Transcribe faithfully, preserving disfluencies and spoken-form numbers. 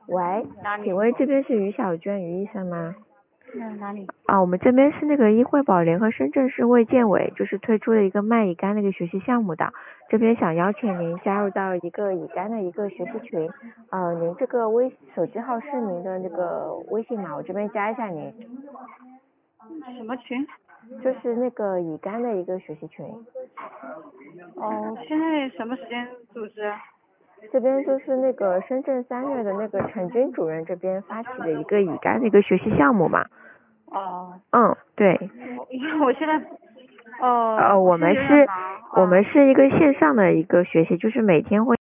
喂， 哪里？ 请问这边是于小娟于医生吗？ 嗯，哪里？ 啊，我们这边是那个医惠保联合深圳市卫健委，就是推出了一个卖乙肝的一个学习项目的，这边想邀请您加入到一个乙肝的一个学习群，呃，您这个微手机号是您的那个微信码，我这边加一下您， 什么群？ 就是那个乙肝的一个学习群， 哦，现在什么时间组织？ 这边就是那个深圳三月的那个陈军主任这边发起的一个乙肝的一个学习项目嘛， 哦， 嗯，对。 我因为我现在，哦， 呃， 我我们现在有点是， 忙。 我们啊。 是一个线上的一个学习，就是每天会。